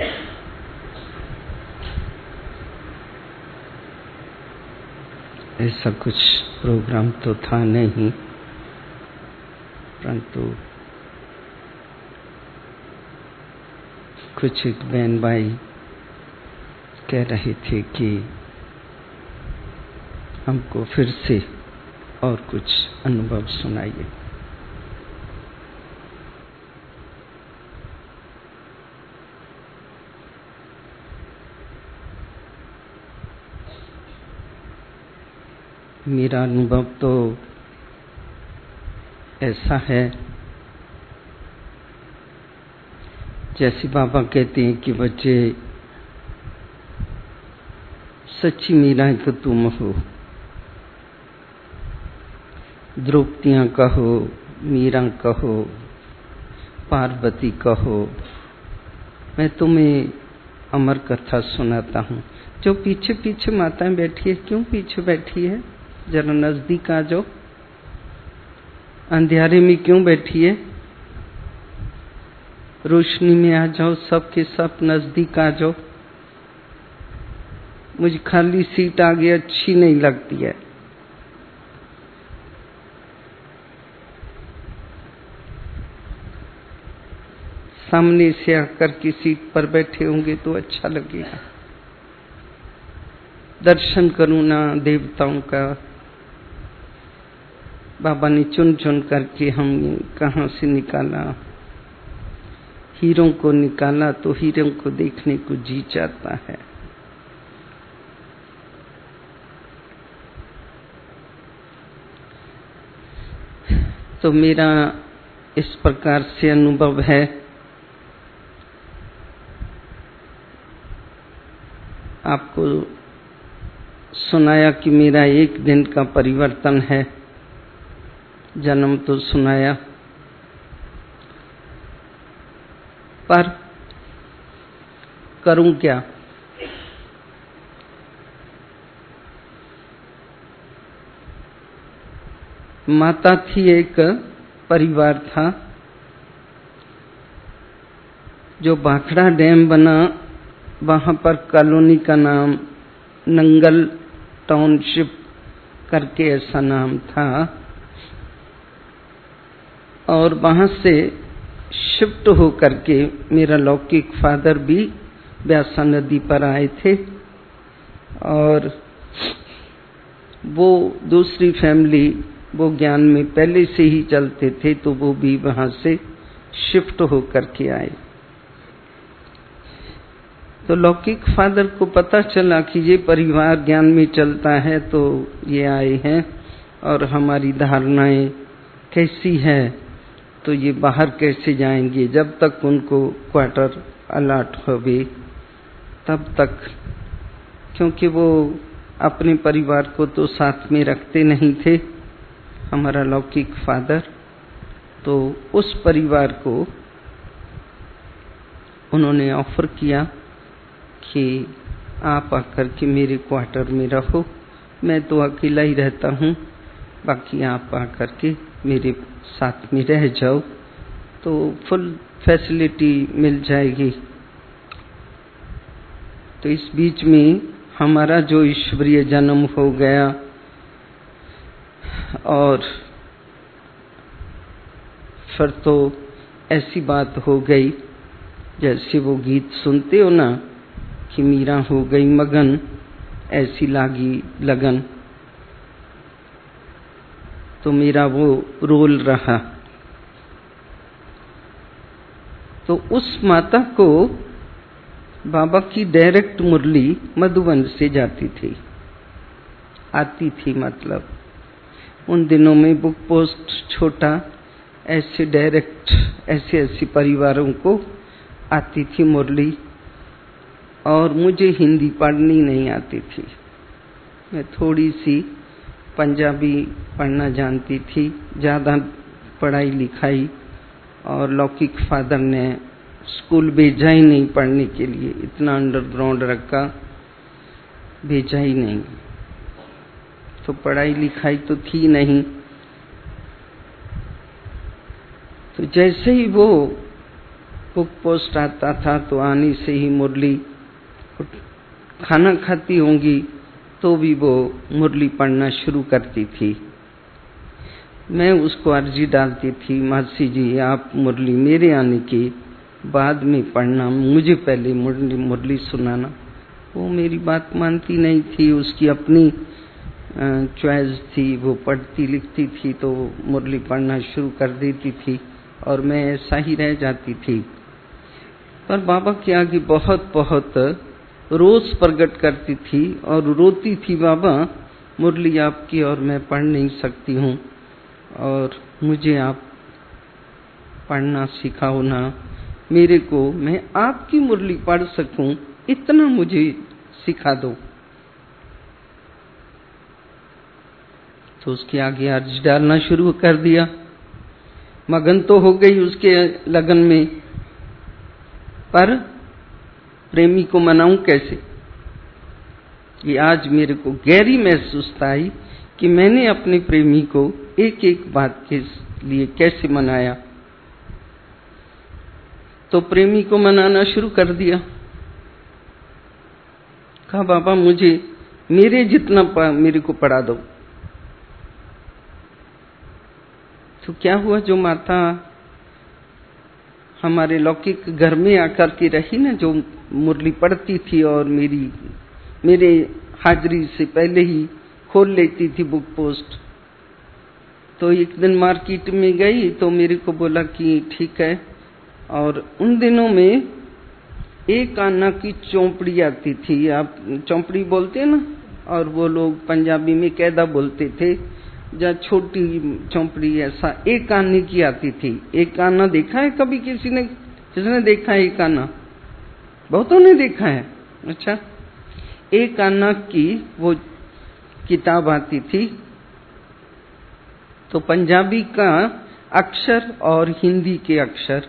ऐसा कुछ प्रोग्राम तो था नहीं, परंतु कुछ एक बहन भाई कह रहे थे कि हमको फिर से और कुछ अनुभव सुनाइए। मेरा अनुभव तो ऐसा है, जैसे बाबा कहते हैं कि बच्चे सच्ची मीरा तो तुम हो, द्रौपदियाँ कहो, मीरा कहो, पार्वती कहो, मैं तुम्हें अमर कथा सुनाता हूँ। जो पीछे पीछे माताएं बैठी है, क्यों पीछे बैठी है? जरा नजदीक आ जाओ। अंधेरे में क्यों बैठी है? रोशनी में आ जाओ, सबके सब नजदीक आ जाओ। मुझे खाली सीट आगे अच्छी नहीं लगती है। सामने से आकर की सीट पर बैठे होंगे तो अच्छा लगेगा। दर्शन करूं ना देवताओं का। बाबा ने चुन चुन करके हम कहां से निकाला, हीरों को निकाला, तो हीरों को देखने को जी चाहता है। तो मेरा इस प्रकार से अनुभव है। आपको सुनाया कि मेरा एक दिन का परिवर्तन है, जन्म तो सुनाया, पर करूं क्या? माता थी, एक परिवार था। जो भाखड़ा डैम बना, वहां पर कॉलोनी का नाम नंगल टाउनशिप करके ऐसा नाम था, और वहां से शिफ्ट होकर के मेरा लौकिक फादर भी व्यासा नदी पर आए थे, और वो दूसरी फैमिली, वो ज्ञान में पहले से ही चलते थे, तो वो भी वहां से शिफ्ट होकर के आए। तो लौकिक फादर को पता चला कि ये परिवार ज्ञान में चलता है, तो ये आए हैं और हमारी धारणाएं कैसी है, तो ये बाहर कैसे जाएंगे। जब तक उनको क्वार्टर अलॉट होवे तब तक, क्योंकि वो अपने परिवार को तो साथ में रखते नहीं थे, हमारा लौकिक फादर। तो उस परिवार को उन्होंने ऑफर किया कि आप आकर के मेरे क्वार्टर में रहो, मैं तो अकेला ही रहता हूँ, बाकी आप आकर के मेरे साथ में रह जाओ तो फुल फैसिलिटी मिल जाएगी। तो इस बीच में हमारा जो ईश्वरीय जन्म हो गया, और फिर तो ऐसी बात हो गई जैसे वो गीत सुनते हो ना कि मीरा हो गई मगन, ऐसी लागी लगन। तो मेरा वो रोल रहा। तो उस माता को बाबा की डायरेक्ट मुरली मधुबन से जाती थी, आती थी, मतलब उन दिनों में बुक पोस्ट छोटा, ऐसे डायरेक्ट ऐसे परिवारों को आती थी मुरली। और मुझे हिंदी पढ़नी नहीं आती थी, मैं थोड़ी सी पंजाबी पढ़ना जानती थी, ज़्यादा पढ़ाई लिखाई, और लौकिक फादर ने स्कूल भेजा ही नहीं पढ़ने के लिए, इतना अंडरग्राउंड रखा, भेजा ही नहीं। तो पढ़ाई लिखाई तो थी नहीं। तो जैसे ही वो बुक पोस्ट आता था तो आने से ही मुरली, खाना खाती होंगी तो भी वो मुरली पढ़ना शुरू करती थी। मैं उसको अर्जी डालती थी, मासी जी आप मुरली मेरे आने के बाद में पढ़ना, मुझे पहले मुरली सुनाना। वो मेरी बात मानती नहीं थी, उसकी अपनी चॉइस थी, वो पढ़ती लिखती थी तो मुरली पढ़ना शुरू कर देती थी और मैं ऐसा ही रह जाती थी। पर बाबा के आगे बहुत बहुत रोष प्रकट करती थी और रोती थी, बाबा मुरली आपकी और मैं पढ़ नहीं सकती हूँ और मुझे आप पढ़ना सिखाओ ना, मेरे को मैं आपकी मुरली पढ़ सकूं इतना मुझे सिखा दो। तो उसके आगे अर्ज डालना शुरू कर दिया। मगन तो हो गई उसके लगन में, पर प्रेमी को मनाऊं कैसे? ये आज मेरे को गहरी महसूस आई कि मैंने अपने प्रेमी को एक एक बात के लिए कैसे मनाया। तो प्रेमी को मनाना शुरू कर दिया। कहा बाबा मुझे मेरे जितना मेरे को पढ़ा दो। तो क्या हुआ, जो माता हमारे लौकिक घर में आकर के रही ना, जो मुरली पढ़ती थी और मेरे हाजिरी से पहले ही खोल लेती थी बुक पोस्ट, तो एक दिन मार्केट में गई तो मेरे को बोला कि ठीक है। और उन दिनों में एक आना की चौपड़ी आती थी, आप चौपड़ी बोलते हैं ना, और वो लोग पंजाबी में कैदा बोलते थे, या छोटी चौपड़ी, ऐसा एक आने की आती थी। एक आना देखा है कभी किसने देखा है एक आना? बहुतों ने देखा है। अच्छा, एक आना की वो किताब आती थी। तो पंजाबी का अक्षर और हिंदी के अक्षर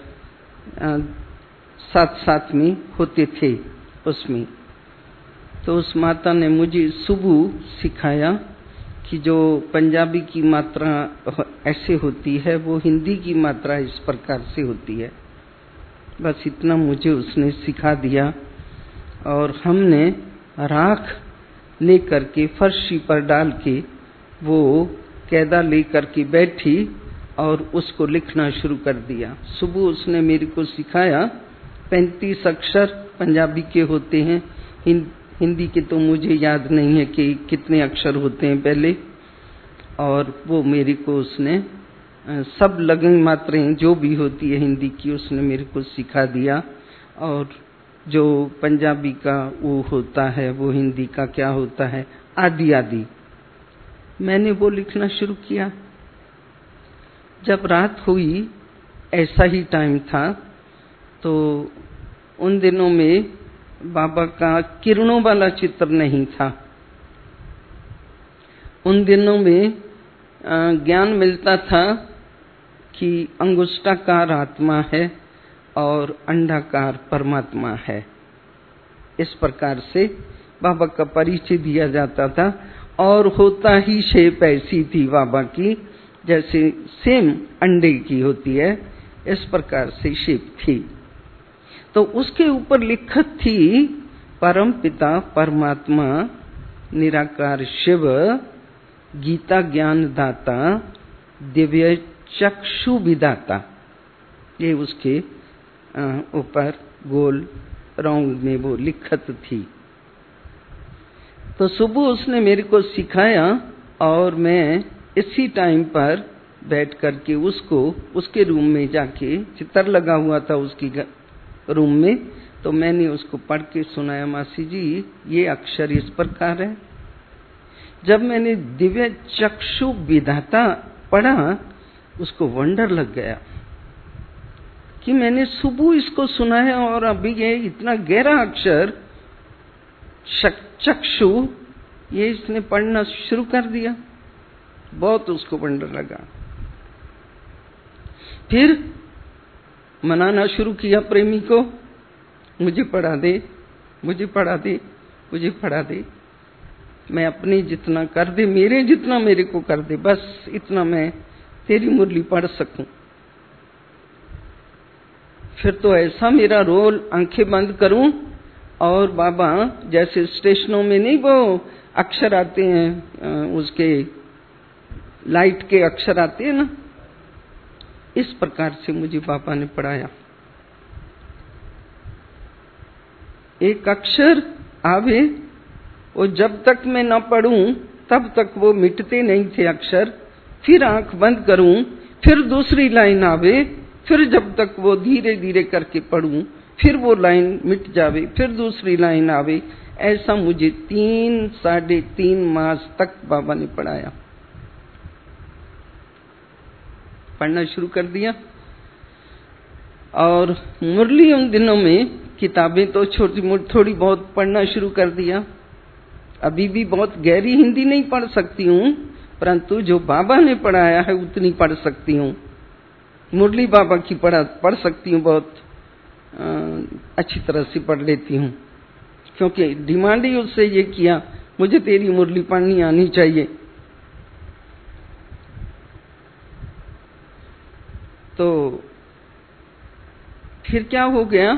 साथ साथ में होते थे उसमें। तो उस माता ने मुझे सुबह सिखाया कि जो पंजाबी की मात्रा ऐसे होती है वो हिंदी की मात्रा इस प्रकार से होती है। बस इतना मुझे उसने सिखा दिया और हमने राख लेकर के फर्शी पर डाल के वो कैदा लेकर के बैठी और उसको लिखना शुरू कर दिया। सुबह उसने मेरे को सिखाया। 35 अक्षर पंजाबी के होते हैं, हिंदी के तो मुझे याद नहीं है कि कितने अक्षर होते हैं पहले। और वो मेरे को उसने सब लगन मात्राएं जो भी होती है हिंदी की उसने मेरे को सिखा दिया। और जो पंजाबी का वो होता है वो हिंदी का क्या होता है, आदि आदि मैंने वो लिखना शुरू किया। जब रात हुई, ऐसा ही टाइम था, तो उन दिनों में बाबा का किरणों वाला चित्र नहीं था। उन दिनों में ज्ञान मिलता था कि अंगुष्ठाकार आत्मा है और अंडाकार परमात्मा है। इस प्रकार से बाबा का परिचय दिया जाता था और होता ही शेप ऐसी थी बाबा की जैसे सेम अंडे की होती है, इस प्रकार से शेप थी। तो उसके ऊपर लिखत थी परम पिता परमात्मा निराकार शिव गीता ज्ञान दाता दिव्य चक्षु विदाता। ये उसके ऊपर गोल राउंड में वो लिखत थी। तो सुबह उसने मेरे को सिखाया और मैं इसी टाइम पर बैठ करके उसके रूम में जाके, चित्र लगा हुआ था उसकी रूम में, तो मैंने उसको पढ़ के सुनाया, मासी जी ये अक्षर इस प्रकार है। जब मैंने दिव्य चक्षु विधाता पढ़ा, उसको वंडर लग गया कि मैंने सुबह इसको सुनाया और अभी ये इतना गहरा अक्षर चक्षु ये इसने पढ़ना शुरू कर दिया। बहुत उसको वंडर लगा। फिर मनाना शुरू किया प्रेमी को, मुझे पढ़ा दे, मुझे पढ़ा दे, मुझे पढ़ा दे। मैं अपने जितना कर दे, मेरे जितना मेरे को कर दे, बस इतना मैं तेरी मुरली पढ़ सकूं। फिर तो ऐसा मेरा रोल, आंखें बंद करूं और बाबा जैसे स्टेशनों में नहीं वो अक्षर आते हैं, उसके लाइट के अक्षर आते हैं ना, इस प्रकार से मुझे बाबा ने पढ़ाया। एक अक्षर आवे, वो जब तक मैं न पढ़ूं तब तक वो मिटते नहीं थे अक्षर। फिर आंख बंद करूं, फिर दूसरी लाइन आवे, फिर जब तक वो धीरे धीरे करके पढ़ूं, फिर वो लाइन मिट जावे, फिर दूसरी लाइन आवे। ऐसा मुझे 3-3.5 मास तक बाबा ने पढ़ाया। पढ़ना शुरू कर दिया और मुरली उन दिनों में किताबें तो छोटी मोटी थोड़ी बहुत पढ़ना शुरू कर दिया। अभी भी बहुत गहरी हिंदी नहीं पढ़ सकती हूँ, परंतु जो बाबा ने पढ़ाया है उतनी पढ़ सकती हूँ। मुरली बाबा की पढ़ सकती हूँ, बहुत अच्छी तरह से पढ़ लेती हूँ, क्योंकि डिमांड ही उससे ये किया, मुझे तेरी मुरली पढ़नी आनी चाहिए। तो फिर क्या हो गया,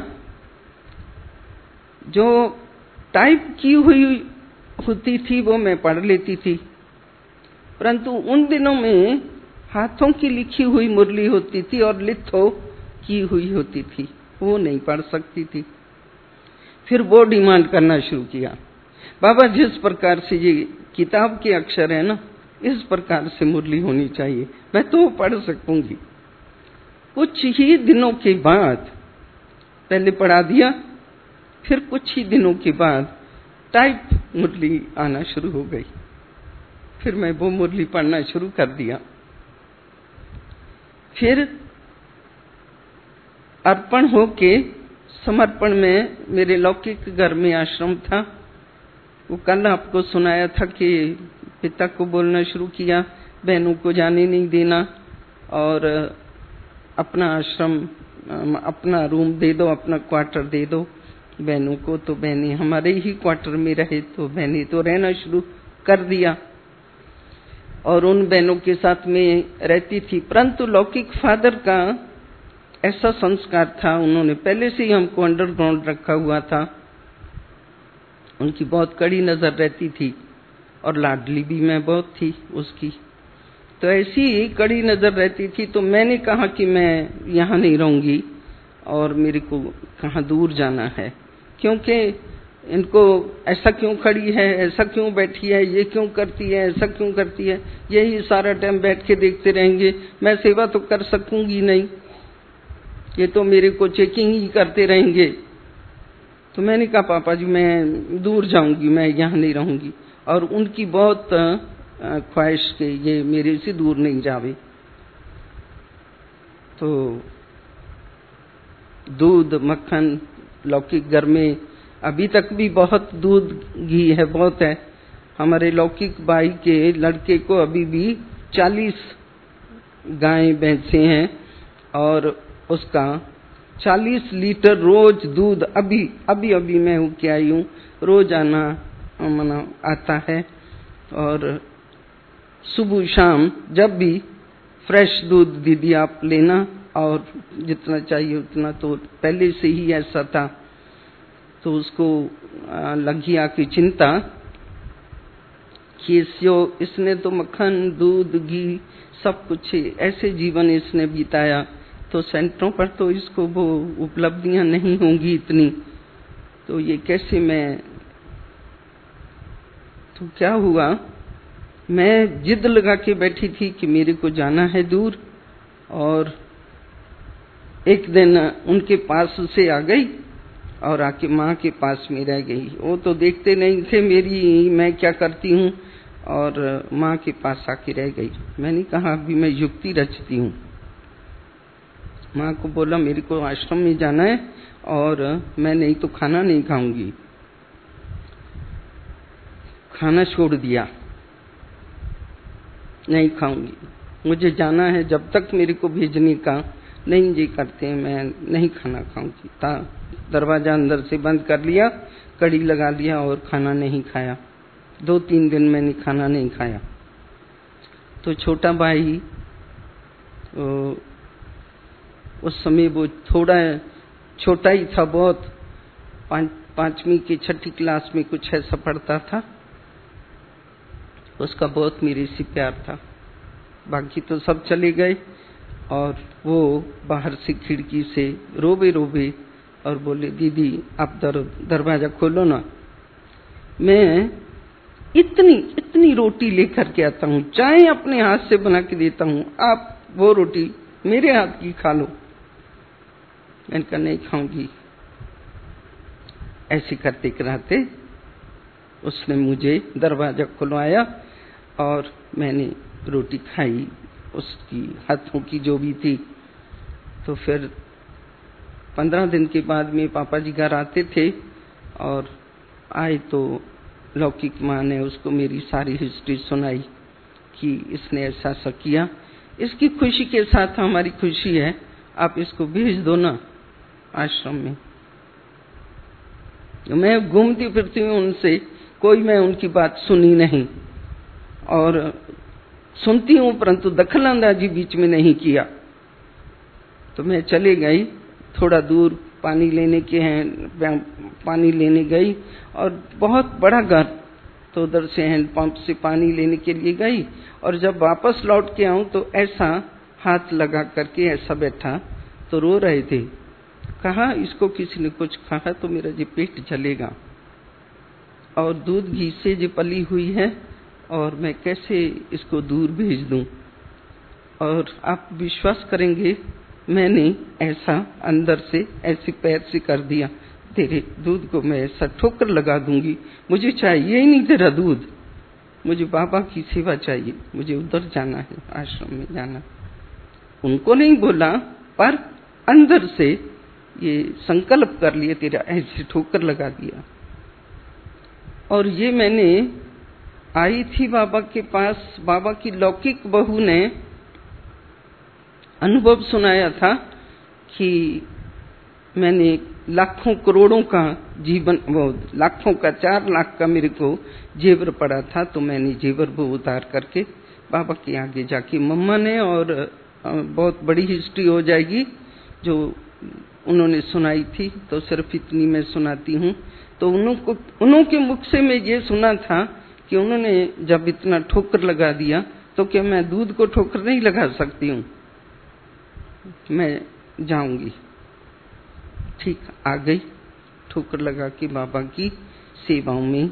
जो टाइप की हुई होती थी वो मैं पढ़ लेती थी, परंतु उन दिनों में हाथों की लिखी हुई मुरली होती थी और लिथो की हुई होती थी, वो नहीं पढ़ सकती थी। फिर वो डिमांड करना शुरू किया, बाबा जिस प्रकार से ये किताब के अक्षर है ना, इस प्रकार से मुरली होनी चाहिए, मैं तो पढ़ सकूंगी। कुछ ही दिनों के बाद, पहले पढ़ा दिया, फिर कुछ ही दिनों के बाद टाइप मुरली आना शुरू हो गई। फिर मैं वो मुरली पढ़ना शुरू कर दिया। फिर अर्पण होके समर्पण में मेरे लौकिक घर में आश्रम था, वो कल आपको सुनाया था कि पिता को बोलना शुरू किया, बहनों को जाने नहीं देना और अपना आश्रम, अपना रूम दे दो, अपना क्वार्टर दे दो बहनों को। तो बहनें हमारे ही क्वार्टर में रहे, तो बहनें तो रहना शुरू कर दिया और उन बहनों के साथ में रहती थी। परंतु लौकिक फादर का ऐसा संस्कार था, उन्होंने पहले से ही हमको अंडरग्राउंड रखा हुआ था। उनकी बहुत कड़ी नजर रहती थी और लाडली भी मैं बहुत थी उसकी, तो ऐसी ही कड़ी नजर रहती थी। तो मैंने कहा कि मैं यहाँ नहीं रहूंगी और मेरे को कहाँ दूर जाना है, क्योंकि इनको ऐसा क्यों खड़ी है, ऐसा क्यों बैठी है, ये क्यों करती है, ऐसा क्यों करती है, यही सारा टाइम बैठ के देखते रहेंगे, मैं सेवा तो कर सकूंगी नहीं, ये तो मेरे को चेकिंग ही करते रहेंगे। तो मैंने कहा पापा जी मैं दूर जाऊंगी, मैं यहाँ नहीं रहूंगी। और उनकी बहुत ख्वाहिश के ये मेरे से दूर नहीं जावे। तो दूध मक्खन लौकिक घर में अभी तक भी बहुत दूध घी है, बहुत है। हमारे लौकिक भाई के लड़के को अभी भी 40 गाय भैंसे हैं और उसका 40 लीटर रोज दूध अभी मैं होके आई हूँ, रोजाना मना आता है। और सुबह शाम जब भी फ्रेश दूध दीदी आप लेना, और जितना चाहिए उतना, तो पहले से ही ऐसा था। तो उसको लगी आकी चिंता कि इसने तो मक्खन दूध घी सब कुछ ऐसे जीवन इसने बिताया, तो सेंटरों पर तो इसको वो उपलब्धियां नहीं होंगी इतनी, तो ये कैसे मैं। तो क्या हुआ, मैं जिद लगा के बैठी थी कि मेरे को जाना है दूर, और एक दिन उनके पास से आ गई और आके माँ के पास में रह गई। वो तो देखते नहीं थे मेरी मैं क्या करती हूँ, और माँ के पास आके रह गई। मैंने कहा अभी मैं युक्ति रचती हूँ। माँ को बोला मेरे को आश्रम में जाना है और मैं नहीं तो खाना नहीं खाऊंगी। खाना छोड़ दिया, नहीं खाऊंगी, मुझे जाना है, जब तक मेरे को भेजने का नहीं जी करते मैं नहीं खाना खाऊंगी। दरवाजा अंदर से बंद कर लिया, कड़ी लगा लिया और खाना नहीं खाया। 2-3 दिन मैंने खाना नहीं खाया। तो छोटा भाई उस समय वो थोड़ा छोटा ही था बहुत, 5वीं की 6ठी क्लास में कुछ ऐसा पढ़ता था। उसका बहुत मेरे से प्यार था। बाकी तो सब चले गए और वो बाहर से खिड़की से रोबे रोबे और बोले, दीदी आप दरवाजा खोलो ना, मैं इतनी रोटी लेकर के आता हूँ, चाय अपने हाथ से बना के देता हूँ, आप वो रोटी मेरे हाथ की खा लो। मैंने कहा नहीं खाऊंगी। ऐसे करते कराते उसने मुझे दरवाजा खुलवाया और मैंने रोटी खाई, उसकी हाथों की जो भी थी। तो फिर 15 दिन के बाद में पापा जी घर आते थे और आए तो लौकिक माँ ने उसको मेरी सारी हिस्ट्री सुनाई कि इसने ऐसा सा किया, इसकी खुशी के साथ हमारी खुशी है, आप इसको भेज दो ना आश्रम में। मैं घूमती फिरती हूँ उनसे, कोई मैं उनकी बात सुनी नहीं और सुनती हूँ परंतु दखलंदाजी बीच में नहीं किया। तो मैं चले गई, थोड़ा दूर पानी लेने के हैं, पानी लेने गई और बहुत बड़ा घर, तो उधर से हैंडपंप से पानी लेने के लिए गई और जब वापस लौट के आऊं तो ऐसा हाथ लगा करके ऐसा बैठा, तो रो रहे थे। कहा इसको किसी ने कुछ कहा तो मेरा जी पेट जलेगा और दूध घी से जो पली हुई है और मैं कैसे इसको दूर भेज दूं। और आप विश्वास करेंगे, मैंने ऐसा अंदर से ऐसे पैर से कर दिया, तेरे दूध को मैं ऐसा ठोकर लगा दूंगी, मुझे चाहिए ही नहीं तेरा दूध, मुझे बाबा की सेवा चाहिए, मुझे उधर जाना है, आश्रम में जाना। उनको नहीं बोला पर अंदर से ये संकल्प कर लिए, तेरा ऐसे ठोकर लगा दिया। और ये मैंने आई थी बाबा के पास, बाबा की लौकिक बहू ने अनुभव सुनाया था कि मैंने लाखों करोड़ों का जीवन, वो लाखों का 4 लाख का मेरे को जेवर पड़ा था, तो मैंने जेवर वो उतार करके बाबा के आगे जाके मम्मा ने, और बहुत बड़ी हिस्ट्री हो जाएगी जो उन्होंने सुनाई थी, तो सिर्फ इतनी मैं सुनाती हूँ। तो उनके मुख से मैं ये सुना था कि उन्होंने जब इतना ठोकर लगा दिया तो क्या मैं दूध को ठोकर नहीं लगा सकती हूँ, मैं जाऊंगी। ठीक आ गई, ठोकर लगा के बाबा की सेवाओं में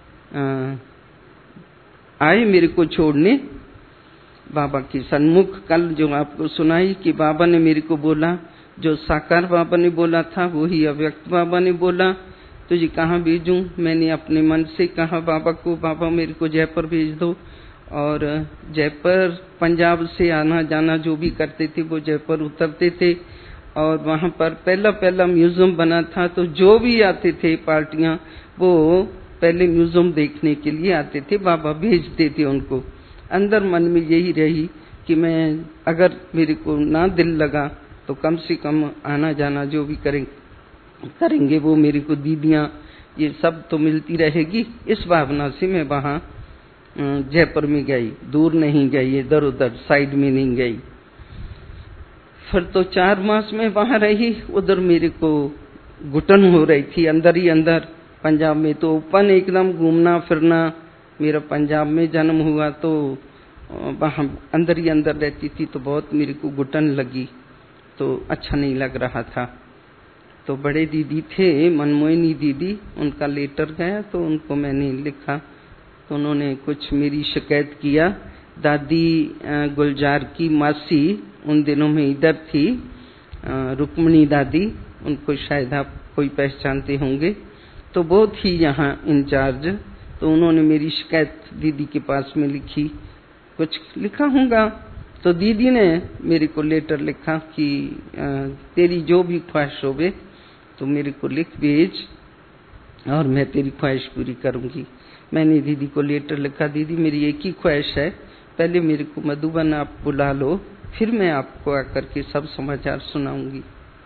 आए मेरे को छोड़ने बाबा के सन्मुख। कल जो आपको सुनाई कि बाबा ने मेरे को बोला, जो साकार बाबा ने बोला था वही अव्यक्त बाबा ने बोला, तुझे कहाँ भेजूं। मैंने अपने मन से कहा बाबा को, बाबा मेरे को जयपुर भेज दो। और जयपुर पंजाब से आना जाना जो भी करते थे वो जयपुर उतरते थे और वहाँ पर पहला म्यूजियम बना था, तो जो भी आते थे पार्टियां वो पहले म्यूजियम देखने के लिए आते थे, बाबा भेजते थे उनको। अंदर मन में यही रही कि मैं अगर मेरे को ना दिल लगा तो कम से कम आना जाना जो भी करेंगे वो मेरे को दीदियां ये सब तो मिलती रहेगी। इस भावना से मैं वहाँ जयपुर में गई, दूर नहीं गई, इधर उधर साइड में नहीं गई। फिर तो 4 मास में वहाँ रही, उधर मेरे को घुटन हो रही थी अंदर ही अंदर। पंजाब में तो ओपन एकदम घूमना फिरना, मेरा पंजाब में जन्म हुआ तो वहाँ अंदर ही अंदर रहती थी, तो बहुत मेरे को घुटन लगी, तो अच्छा नहीं लग रहा था। तो बड़े दीदी थे मनमोहिनी दीदी, उनका लेटर गया तो उनको मैंने लिखा, तो उन्होंने कुछ मेरी शिकायत किया। दादी गुलजार की मासी उन दिनों में इधर थी, रुक्मणी दादी, उनको शायद आप कोई पहचानते होंगे, तो वो थी यहाँ इंचार्ज। तो उन्होंने मेरी शिकायत दीदी के पास में लिखी, कुछ लिखा होगा, तो दीदी ने मेरे को लेटर लिखा कि तेरी जो भी ख्वाहिश होवे तो मेरे को लिख भेज और मैं तेरी ख्वाहिश पूरी करूंगी। मैंने दीदी को लेटर लिखा, दीदी मेरी एक ही ख्वाहिश है, पहले मेरे को मधुबन आप बुला लो, फिर मैं आपको आकर के सब समाचार सुनाऊंगी।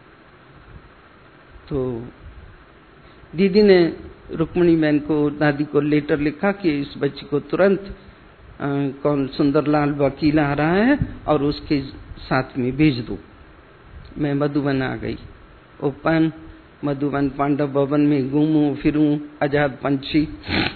तो दीदी ने रुक्मणी बहन को, दादी को लेटर लिखा कि इस बच्ची को तुरंत कौन सुंदरलाल वकील आ रहा है और उसके साथ में भेज दो। मैं मधुबन आ गई। ओपन मधुबन पांडव भवन में घूमूं फिरूं, आजाद पंछी।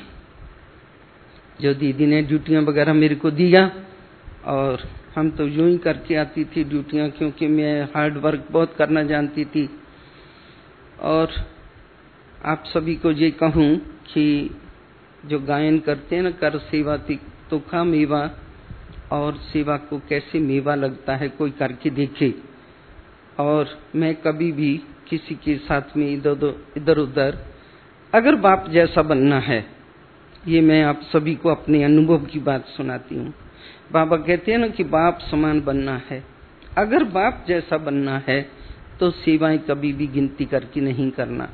जो दीदी ने ड्यूटियां वगैरह मेरे को दिया, और हम तो यूं ही करके आती थी ड्यूटियां, क्योंकि मैं हार्ड वर्क बहुत करना जानती थी। और आप सभी को ये कहूं कि जो गायन करते हैं ना, कर सेवा तो खा मेवा, और सेवा को कैसे मेवा लगता है कोई करके देखे। और मैं कभी भी किसी के साथ में इधर उधर, अगर बाप जैसा बनना है, ये मैं आप सभी को अपने अनुभव की बात सुनाती हूँ। बाबा कहते हैं ना कि बाप समान बनना है। अगर बाप जैसा बनना है तो सेवाएं कभी भी गिनती करके नहीं करना।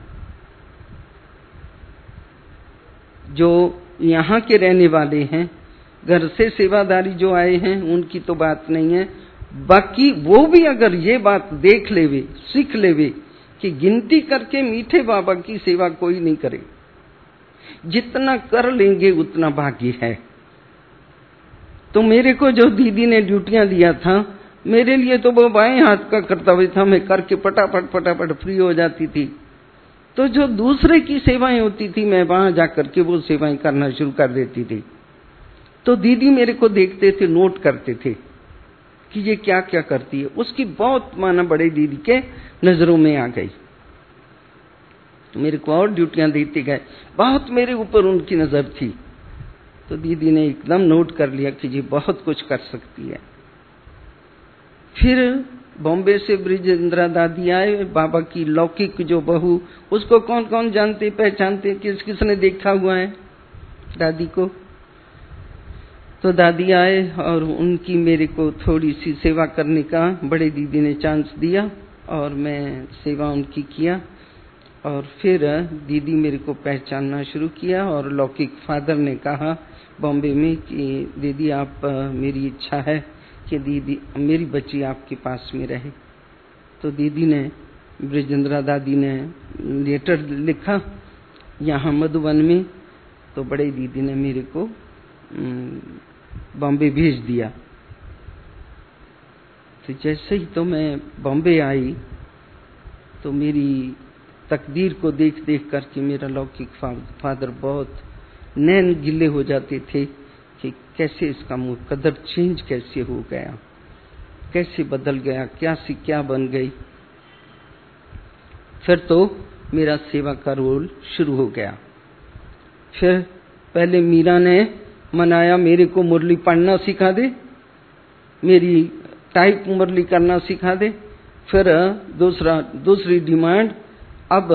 जो यहाँ के रहने वाले हैं, घर से सेवादारी जो आए हैं, उनकी तो बात नहीं है। बाकी वो भी अगर ये बात देख लेवे, सीख लेवे कि गिनती करके मीठे बाबा की सेवा कोई नहीं करे, जितना कर लेंगे उतना भाग्य है। तो मेरे को जो दीदी ने ड्यूटियां दिया था, मेरे लिए तो वो बाएं हाथ का कर्तव्य था। मैं करके फटाफट फ्री हो जाती थी। तो जो दूसरे की सेवाएं होती थी, मैं वहां जाकर के वो सेवाएं करना शुरू कर देती थी। तो दीदी मेरे को देखते थे, नोट करते थे कि ये क्या क्या करती है। उसकी बहुत माना बड़े दीदी के नजरों में आ गई। मेरे को और ड्यूटियां देते गए, बहुत मेरे ऊपर उनकी नजर थी। तो दीदी ने एकदम नोट कर लिया कि जी बहुत कुछ कर सकती है। फिर बॉम्बे से ब्रिजेंद्रा दादी आए, बाबा की लौकिक जो बहू, उसको कौन कौन जानते पहचानते, किसने देखा हुआ है दादी को। तो दादी आए और उनकी मेरे को थोड़ी सी सेवा करने का बड़े दीदी ने चांस दिया, और मैं सेवा उनकी किया। और फिर दीदी मेरे को पहचानना शुरू किया, और लौकिक फादर ने कहा बॉम्बे में कि दीदी आप, मेरी इच्छा है कि दीदी मेरी बच्ची आपके पास में रहे। तो दीदी ने, ब्रिजेंद्रा दादी ने लेटर लिखा यहाँ मधुबन में। तो बड़े दीदी ने मेरे को बॉम्बे भेज दिया। तो जैसे ही तो मैं बॉम्बे आई, तो मेरी तकदीर को देख देख करके मेरा लौकिक फादर बहुत नैन गिले हो जाते थे कि कैसे इसका मुकद्दर चेंज कैसे हो गया, कैसे बदल गया, क्या से क्या बन गई। फिर तो मेरा सेवा का रोल शुरू हो गया। फिर पहले मीरा ने मनाया, मेरे को मुरली पढ़ना सिखा दे, मेरी टाइप मुरली करना सिखा दे। फिर दूसरी डिमांड, अब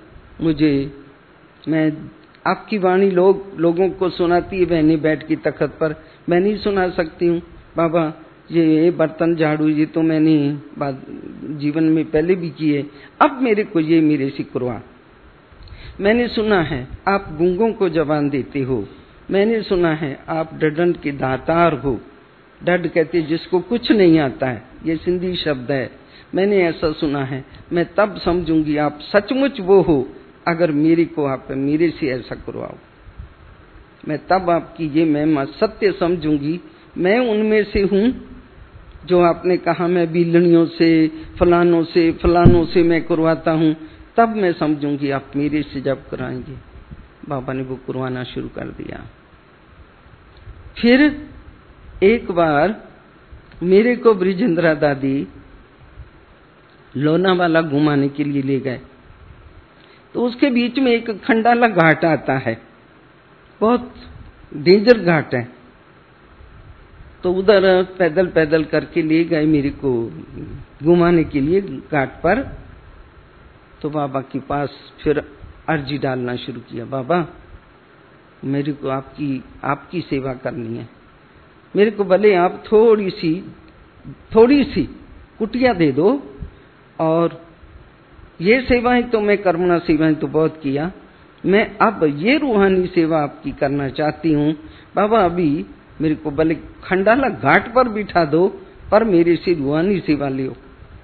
मैं आपकी वाणी लोगों को सुनाती है, बहनें बैठ की तख्त पर, मैं नहीं सुना सकती हूँ बाबा। ये बर्तन झाड़ू ये तो मैंने जीवन में पहले भी किए, अब मेरे को ये मेरे से करवा। मैंने सुना है आप गूंगों को जबान देते हो, मैंने सुना है आप डडंड के दातार हो। डड कहते जिसको कुछ नहीं आता है, ये सिंधी शब्द है। मैंने ऐसा सुना है, मैं तब समझूंगी आप सचमुच वो हो अगर मेरे को आप मेरे से ऐसा करवाओ। मैं तब आपकी ये महिमा सत्य समझूंगी। मैं उनमें से हूँ जो आपने कहा मैं बिल्लियों से फलानों से मैं करवाता हूँ, तब मैं समझूंगी आप मेरे से जब कराएंगे। बाबा ने वो करवाना शुरू कर दिया। फिर एक बार मेरे को ब्रिजेंद्रा दादी लोनावाला घुमाने के लिए ले गए। तो उसके बीच में एक खंडाला घाट आता है, बहुत डेंजर घाट है। तो उधर पैदल करके ले गए मेरे को घुमाने के लिए घाट पर। तो बाबा के पास फिर अर्जी डालना शुरू किया, बाबा मेरे को आपकी सेवा करनी है। मेरे को भले आप थोड़ी सी कुटिया दे दो, और ये सेवाएं तो मैं कर्मणा सेवाएं तो बहुत किया, मैं अब ये रूहानी सेवा आपकी करना चाहती हूँ बाबा। अभी मेरे को भले खंडाला घाट पर बिठा दो, पर मेरे से रूहानी सेवा लियो।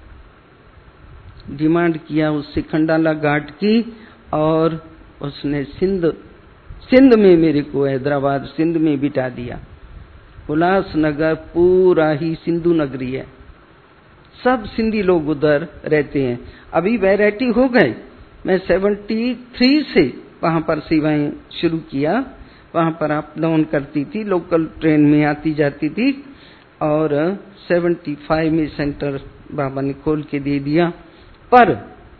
डिमांड किया उससे खंडाला घाट की, और उसने सिंध में मेरे को, हैदराबाद सिंध में बिठा दिया। उल्लासनगर पूरा ही सिंधु नगरी है, सब सिंधी लोग उधर रहते हैं। अभी वैरायटी हो गए। मैं 73 से वहां पर सेवाएं शुरू किया, वहां पर अप डाउन करती थी, लोकल ट्रेन में आती जाती थी, और 75 में सेंटर बाबा ने खोल के दे दिया। पर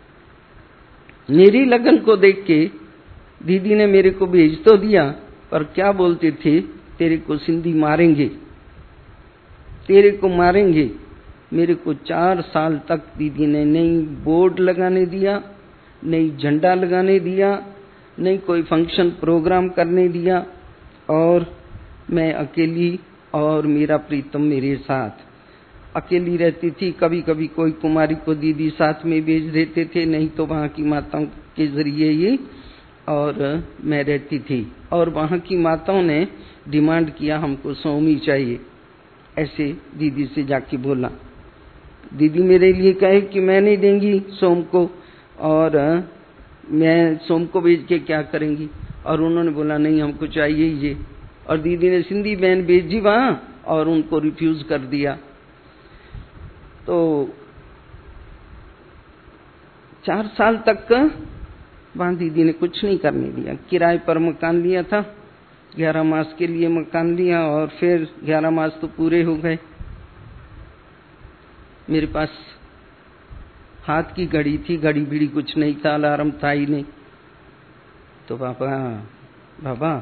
मेरी लगन को देख के दीदी ने मेरे को भेज तो दिया, पर क्या बोलते थे, तेरे को सिंधी मारेंगे, तेरे को मारेंगे। मेरे को 4 साल तक दीदी ने नहीं बोर्ड लगाने दिया, नहीं झंडा लगाने दिया, नहीं कोई फंक्शन प्रोग्राम करने दिया, और मैं अकेली और मेरा प्रीतम मेरे साथ अकेली रहती थी। कभी कभी कोई कुमारी को दीदी साथ में भेज देते थे, नहीं तो वहां की माताओं के जरिए ही, और मैं रहती थी। और वहां की माताओं ने डिमांड किया हमको सोमी चाहिए, ऐसे दीदी से जाके बोला। दीदी मेरे लिए कहे कि मैं नहीं देंगी सोम को, और मैं सोम को भेज के क्या करेंगी, और उन्होंने बोला नहीं हमको चाहिए ही ये। और दीदी ने सिंधी बहन भेजी वहां और उनको रिफ्यूज कर दिया। तो 4 साल तक वहां दीदी ने कुछ नहीं करने दिया। किराए पर मकान लिया था, 11 मास के लिए मकान लिया, और फिर 11 मास तो पूरे हो गए। मेरे पास हाथ की घड़ी थी, घड़ी बीड़ी कुछ नहीं था, अलार्म था ही नहीं। तो बाबा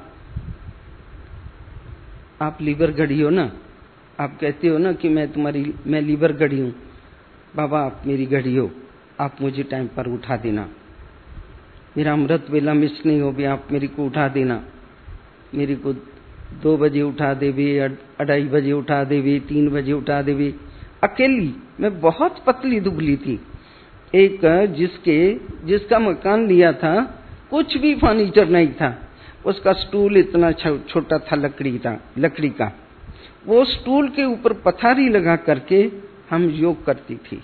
आप लीवर घड़ी हो ना, आप कहते हो ना कि मैं लीवर घड़ी हूं। बाबा आप मेरी घड़ी हो, आप मुझे टाइम पर उठा देना, मेरा अमृत वेला मिस नहीं हो भी, आप मेरे को उठा देना। मेरे को 2 बजे उठा देवे, 2:30 बजे उठा देवे, 3 बजे उठा देवे। अकेली, मैं बहुत पतली दुबली थी। एक जिसका मकान लिया था, कुछ भी फर्नीचर नहीं था, उसका स्टूल इतना छोटा था, लकड़ी का। वो स्टूल के ऊपर पथारी लगा करके हम योग करती थी।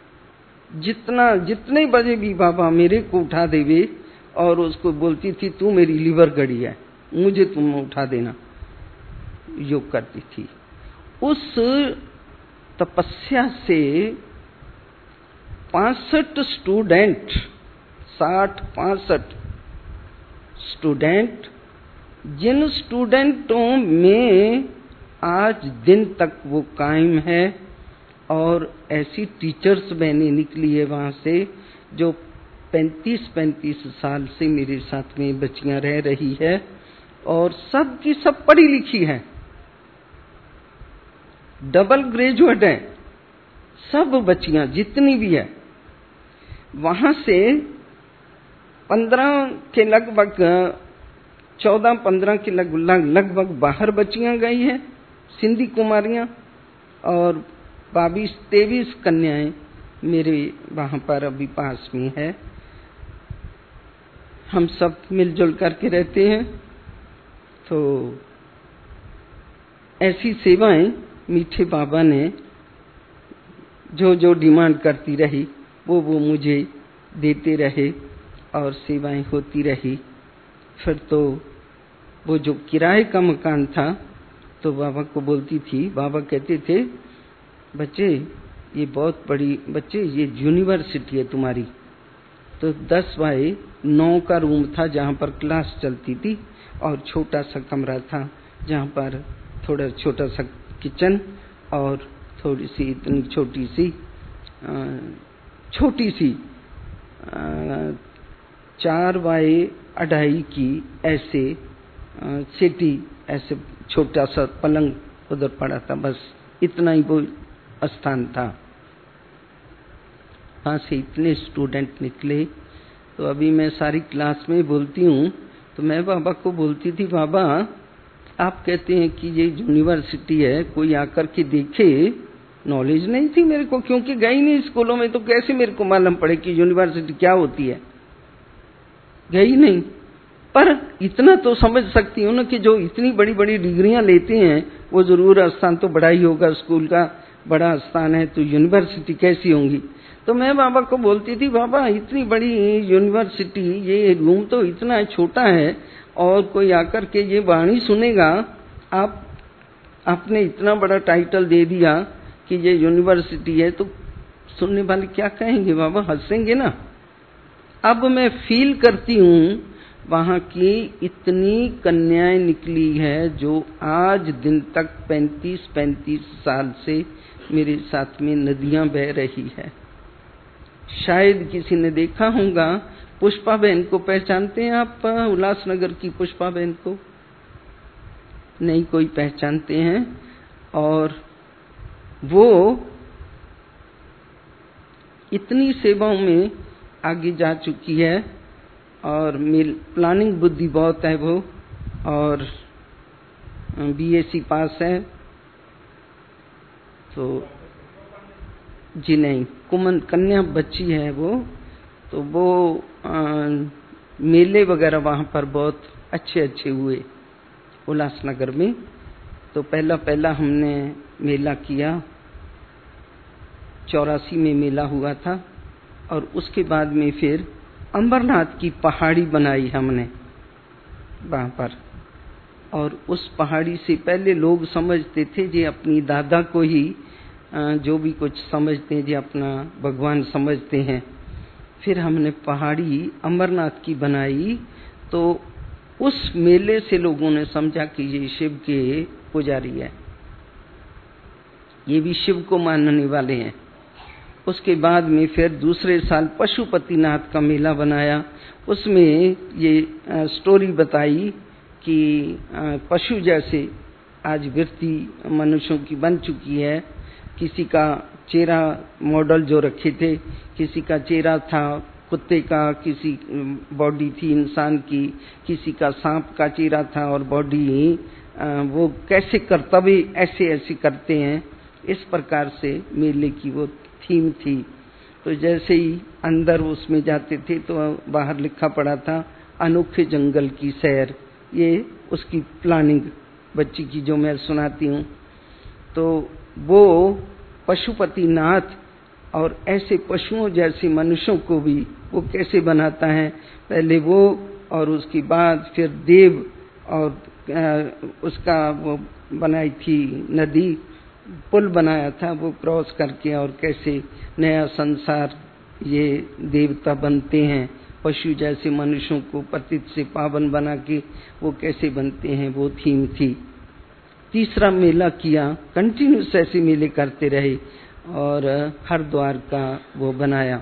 जितने बजे भी बाबा मेरे को उठा देवे, और उसको बोलती थी तू मेरी लीवर घड़ी है, मुझे तुम उठा देना, योग करती थी। उस तपस्या से 65 स्टूडेंट, 65 स्टूडेंट, जिन स्टूडेंटों में आज दिन तक वो कायम है, और ऐसी टीचर्स बहनें निकली है वहां से जो 35 साल से मेरे साथ में बच्चियां रह रही है, और सब की सब पढ़ी लिखी है, डबल ग्रेजुएट है, सब बच्चियां जितनी भी है। वहां से 15 के लगभग 14-15 के लगभग बाहर बच्चियां गई हैं, सिंधी कुमारियां, और 22-23 कन्याएं मेरे वहां पर अभी पास में है। हम सब मिलजुल करके रहते हैं। तो ऐसी सेवाएं मीठे बाबा ने जो डिमांड करती रही वो मुझे देते रहे, और सेवाएं होती रही। फिर तो वो जो किराए का मकान था, तो बाबा को बोलती थी, बाबा कहते थे बच्चे ये बहुत बड़ी, बच्चे ये यूनिवर्सिटी है तुम्हारी। तो 10x9 का रूम था जहां पर क्लास चलती थी, और छोटा सा कमरा था जहां पर थोड़ा छोटा सा किचन, और थोड़ी सी इतनी छोटी सी 4x2.5 की ऐसे सीटी, ऐसे छोटा सा पलंग उधर पड़ा था, बस इतना ही वो स्थान था। वहां से इतने स्टूडेंट निकले। तो अभी मैं सारी क्लास में बोलती हूँ, तो मैं बाबा को बोलती थी, बाबा आप कहते हैं कि ये यूनिवर्सिटी है, कोई आकर के देखे। नॉलेज नहीं थी मेरे को, क्योंकि गई नहीं स्कूलों में, तो कैसे मेरे को मालूम पड़े कि यूनिवर्सिटी क्या होती है, गई नहीं। पर इतना तो समझ सकती हूँ ना कि जो इतनी बड़ी बड़ी डिग्रियां लेते हैं वो जरूर स्थान तो बड़ा ही होगा, स्कूल का बड़ा स्थान है, तो यूनिवर्सिटी कैसी होंगी। तो मैं बाबा को बोलती थी, बाबा इतनी बड़ी यूनिवर्सिटी, ये रूम तो इतना छोटा है, और कोई आकर के ये वाणी सुनेगा, आपने इतना बड़ा टाइटल दे दिया कि ये यूनिवर्सिटी है, तो सुनने वाले क्या कहेंगे, बाबा हंसेंगे ना। अब मैं फील करती हूँ वहां की इतनी कन्याएं निकली है जो आज दिन तक 35 साल से मेरे साथ में नदियां बह रही है। शायद किसी ने देखा होगा, पुष्पा बहन को पहचानते हैं आप? उल्लासनगर की पुष्पा बहन को नहीं कोई पहचानते हैं। और वो इतनी सेवाओं में आगे जा चुकी है और प्लानिंग बुद्धि बहुत है वो, और बीएससी पास है। तो जी नहीं, कुमन कन्या बच्ची है वो। तो वो मेले वगैरह वहां पर बहुत अच्छे हुए उल्लासनगर में। तो पहला हमने मेला किया, 84 में मेला हुआ था। और उसके बाद में फिर अमरनाथ की पहाड़ी बनाई हमने वहां पर। और उस पहाड़ी से पहले लोग समझते थे जी अपनी दादा को ही जो भी कुछ समझते हैं जी अपना भगवान समझते हैं। फिर हमने पहाड़ी अमरनाथ की बनाई। तो उस मेले से लोगों ने समझा कि ये शिव के पुजारी है, ये भी शिव को मानने वाले हैं। उसके बाद में फिर दूसरे साल पशुपतिनाथ का मेला बनाया। उसमें ये स्टोरी बताई कि पशु जैसे आज वृत्ति मनुष्यों की बन चुकी है। किसी का चेहरा मॉडल जो रखे थे, किसी का चेहरा था कुत्ते का, किसी बॉडी थी इंसान की, किसी का सांप का चेहरा था और बॉडी वो कैसे कर्तव्य ऐसे करते हैं। इस प्रकार से मेले की वो थीम थी। तो जैसे ही अंदर उसमें जाते थे तो बाहर लिखा पड़ा था अनोखे जंगल की सैर। ये उसकी प्लानिंग बच्ची की जो मैं सुनाती हूँ। तो वो पशुपतिनाथ और ऐसे पशुओं जैसे मनुष्यों को भी वो कैसे बनाता है, पहले वो और उसके बाद फिर देव, और उसका वो बनाई थी नदी, पुल बनाया था वो क्रॉस करके, और कैसे नया संसार ये देवता बनते हैं, पशु जैसे मनुष्यों को पतित से पावन बना के वो कैसे बनते हैं, वो थीम थी। तीसरा मेला किया, कंटिन्यूस ऐसे मेले करते रहे। और हरिद्वार का वो बनाया,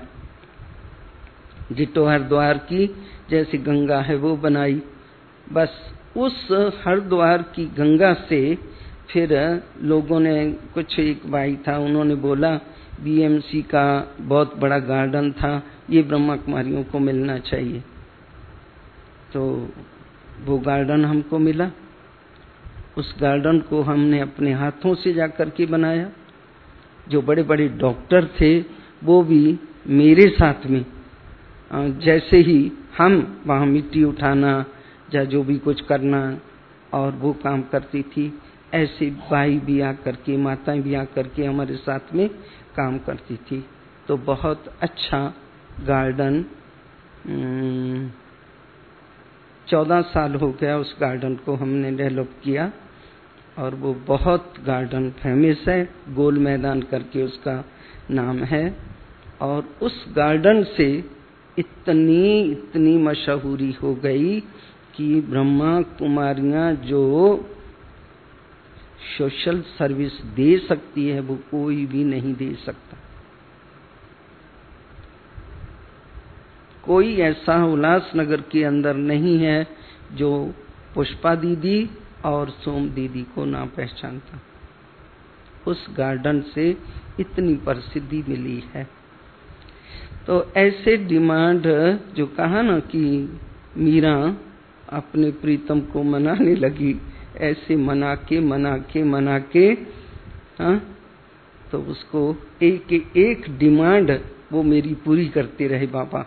जिटो हरिद्वार की जैसे गंगा है वो बनाई। बस उस हरिद्वार की गंगा से फिर लोगों ने, कुछ एक भाई था उन्होंने बोला बीएमसी का बहुत बड़ा गार्डन था, ये ब्रह्मा कुमारियों को मिलना चाहिए। तो वो गार्डन हमको मिला। उस गार्डन को हमने अपने हाथों से जाकर के बनाया। जो बड़े बड़े डॉक्टर थे वो भी मेरे साथ में, जैसे ही हम वहाँ मिट्टी उठाना या जो भी कुछ करना और वो काम करती थी, ऐसे भाई भी आकर के, माताएं भी आकर के हमारे साथ में काम करती थी। तो बहुत अच्छा गार्डन, 14 साल हो गया उस गार्डन को हमने डेवलप किया। और वो बहुत गार्डन फेमस है, गोल मैदान करके उसका नाम है। और उस गार्डन से इतनी मशहूरी हो गई कि ब्रह्मा कुमारियां जो सोशल सर्विस दे सकती है वो कोई भी नहीं दे सकता। कोई ऐसा उल्लासनगर के अंदर नहीं है जो पुष्पा दीदी और सोम दीदी को ना पहचानता। उस गार्डन से इतनी प्रसिद्धि मिली है। तो ऐसे डिमांड जो कहा ना कि मीरा अपने प्रीतम को मनाने लगी, ऐसे मना के हाँ, तो उसको एक डिमांड वो मेरी पूरी करते रहे बाबा।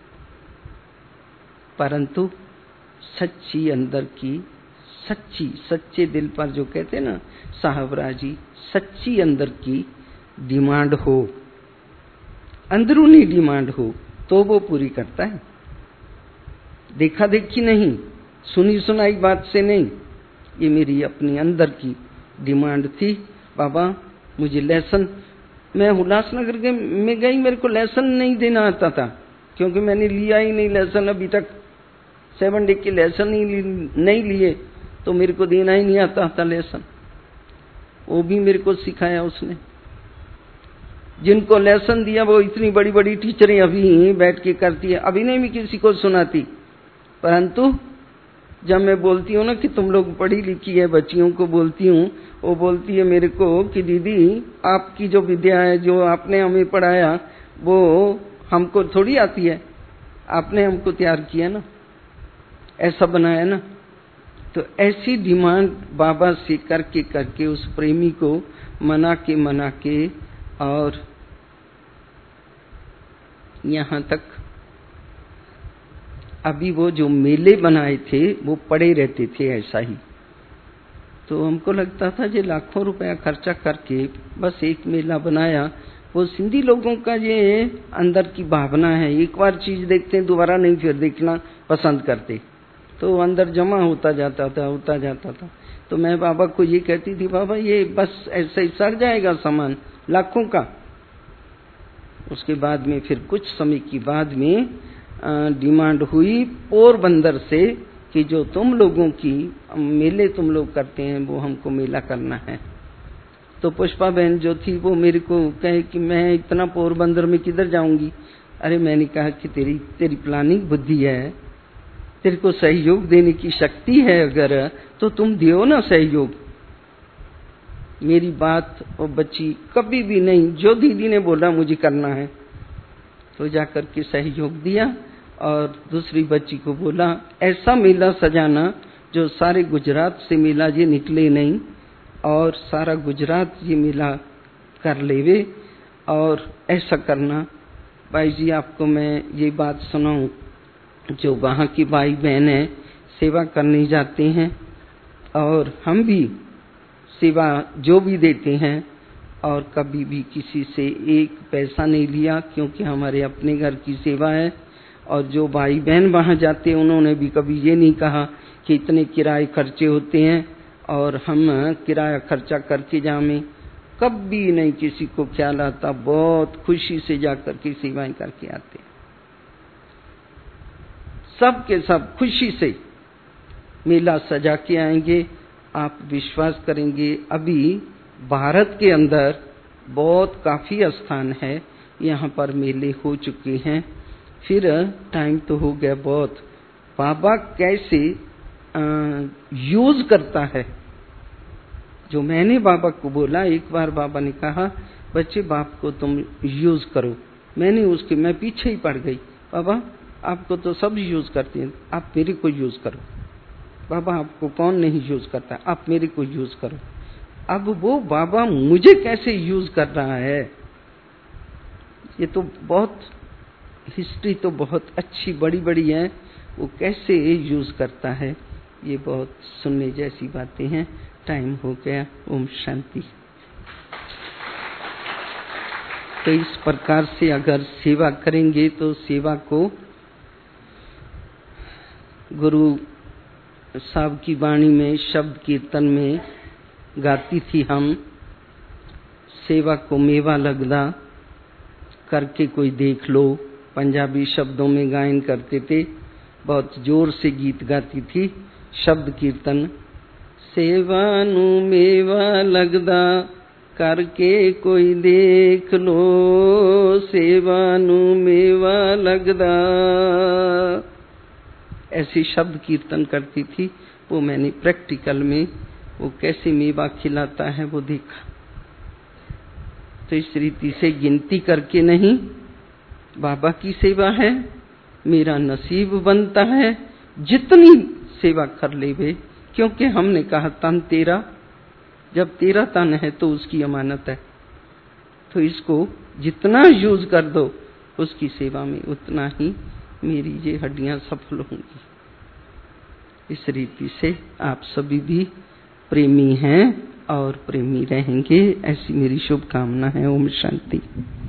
परंतु सच्ची अंदर की, सच्चे दिल पर जो कहते ना साहबरा जी, सच्ची अंदर की डिमांड हो, अंदरूनी डिमांड हो तो वो पूरी करता है। देखा देखी नहीं, सुनी सुनाई बात से नहीं, ये मेरी अपनी अंदर की डिमांड थी। बाबा मुझे लेसन मैं उल्लासनगर में गई, मेरे को लेसन नहीं देना आता था, क्योंकि मैंने लिया ही नहीं लेसन अभी तक, 7 डे के लेसन नहीं लिए, तो मेरे को देना ही नहीं आता था लेसन। वो भी मेरे को सिखाया उसने। जिनको लेसन दिया वो इतनी बड़ी बड़ी टीचरें अभी बैठ के करती है, अभी नहीं भी किसी को सुनाती, परंतु जब मैं बोलती हूँ ना कि तुम लोग पढ़ी लिखी है, बच्चियों को बोलती हूँ, वो बोलती है मेरे को कि दीदी आपकी जो विद्या है, जो आपने हमें पढ़ाया, वो हमको थोड़ी आती है, आपने हमको तैयार किया ना, ऐसा बनाया ना। तो ऐसी डिमांड बाबा से करके करके उस प्रेमी को मना के और यहाँ तक अभी वो जो मेले बनाए थे वो पड़े रहते थे ऐसा ही। तो हमको लगता था ये लाखों रुपया खर्चा करके बस एक मेला बनाया, वो सिंधी लोगों का ये अंदर की भावना है, एक बार चीज देखते हैं दोबारा नहीं फिर देखना पसंद करते, तो अंदर जमा होता जाता था। तो मैं बाबा को ये कहती थी, बाबा ये बस ऐसे ही सड़ जाएगा सामान लाखों का। उसके बाद में फिर कुछ समय की बाद में डिमांड हुई पोरबंदर से कि जो तुम लोगों की मेले तुम लोग करते हैं वो हमको मेला करना है। तो पुष्पा बहन जो थी वो मेरे को कहे कि मैं इतना पोरबंदर में किधर जाऊंगी। अरे मैंने कहा कि तेरी प्लानिंग बुद्धि है, तेरे को सहयोग देने की शक्ति है, अगर तो तुम दियो ना सहयोग। मेरी बात वो बच्ची कभी भी नहीं, जो दीदी ने बोला मुझे करना है तो जाकर के सहयोग दिया। और दूसरी बच्ची को बोला ऐसा मेला सजाना जो सारे गुजरात से मेला ये निकले नहीं, और सारा गुजरात ये मेला कर लेवे, और ऐसा करना। भाई जी आपको मैं ये बात सुनाऊं, जो वहाँ की भाई बहन है सेवा करने जाते हैं, और हम भी सेवा जो भी देते हैं, और कभी भी किसी से एक पैसा नहीं लिया, क्योंकि हमारे अपने घर की सेवा है। और जो भाई बहन वहाँ जाते हैं उन्होंने भी कभी ये नहीं कहा कि इतने किराए खर्चे होते हैं और हम किराया खर्चा करके जाएं, कभी नहीं किसी को ख्याल आता। बहुत खुशी से जाकर के सेवाएं करके आते हैं, सब के सब खुशी से मेला सजा के आएंगे। आप विश्वास करेंगे अभी भारत के अंदर बहुत काफी स्थान है यहाँ पर मेले हो चुके हैं। फिर टाइम तो हो गया बहुत। बाबा कैसे यूज करता है, जो मैंने बाबा को बोला, एक बार बाबा ने कहा बच्चे बाप को तुम यूज करो। मैं पीछे ही पड़ गई, बाबा आपको तो सब यूज करते हैं, आप मेरे को यूज करो। बाबा आपको कौन नहीं यूज करता, आप मेरे को यूज करो। अब वो बाबा मुझे कैसे यूज कर रहा है, ये तो बहुत हिस्ट्री तो बहुत अच्छी बड़ी बड़ी है, वो कैसे यूज करता है, ये बहुत सुनने जैसी बातें हैं। टाइम हो गया। ओम शांति। तो इस प्रकार से अगर सेवा करेंगे तो सेवा को गुरु साहब की वाणी में शब्द कीर्तन में गाती थी हम, सेवा को मेवा लगदा करके कोई देख लो। पंजाबी शब्दों में गायन करते थे, बहुत जोर से गीत गाती थी। शब्द कीर्तन, सेवा नू मेवा लगदा करके कोई देख लो, सेवा नू मेवा लगदा, ऐसी शब्द कीर्तन करती थी। वो मैंने प्रैक्टिकल में वो कैसे मेवा खिलाता है वो देखा। तो इस रीति से गिनती करके नहीं, बाबा की सेवा है, मेरा नसीब बनता है जितनी सेवा कर लेवे, क्योंकि हमने कहा तन तेरा, जब तेरा तन है तो उसकी अमानत है, तो इसको जितना यूज कर दो उसकी सेवा में उतना ही मेरी ये हड्डियां सफल होंगी। इस रीति से आप सभी भी प्रेमी हैं और प्रेमी रहेंगे, ऐसी मेरी शुभकामना है। ओम शांति।